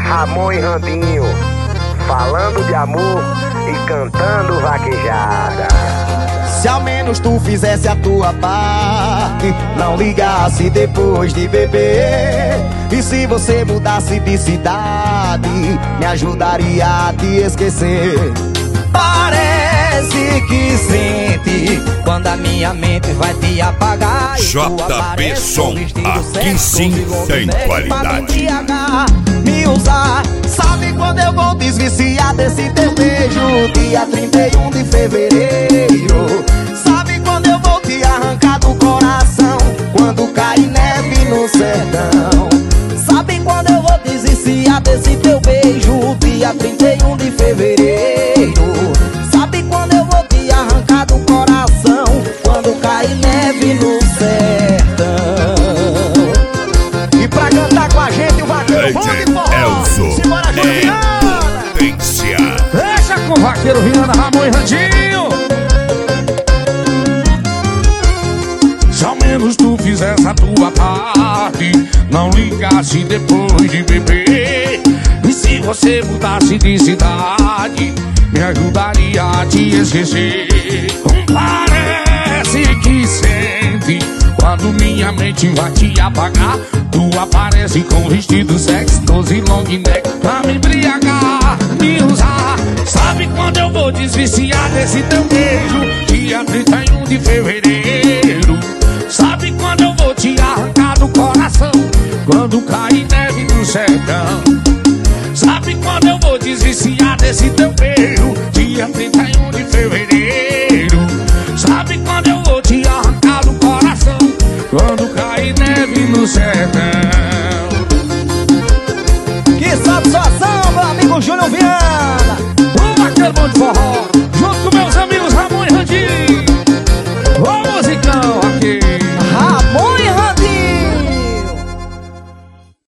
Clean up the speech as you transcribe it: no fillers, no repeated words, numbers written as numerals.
Ramon e Randinho, falando de amor e cantando vaquejada. Se ao menos tu fizesse a tua parte, não ligasse depois de beber. E se você mudasse de cidade, me ajudaria a te esquecer. Parece que sente quando a minha mente vai te apagar. JB Som, aqui sim tem qualidade. Me usar, sabe quando eu vou desviciar desse teu beijo? Dia 31 de fevereiro. Sabe quando eu vou te arrancar do coração? Quando cai neve no sertão. Sabe quando eu vou desviciar desse teu beijo? Dia 31 de fevereiro. Sabe quando eu vou te arrancar do coração? Quando cai neve no sertão. E pra cantar com a gente o vaqueiro bom de forró. Simbora, Juliana! Potência. Deixa com o vaqueiro Viana, Ramon e Randinho. Se ao menos tu fizesse a tua parte, não ligasse depois de beber. E se você mudasse de cidade, me ajudaria a te esquecer. Parece que sente quando minha mente vai te apagar. Tu aparece com vestido sexoso e long neck pra me embriagar, me usar. Sabe quando eu vou desviciar desse teu beijo? Dia 31 de fevereiro. Sabe quando eu vou te arrancar do coração? Quando cai neve no sertão. Sabe quando eu vou desviciar desse teu beijo? Dia 31 de fevereiro. Sabe quando eu vou te arrancar do coração? Quando cai neve no sertão. Que satisfação, meu amigo Júnior Viana. O vaqueiro bom de forró.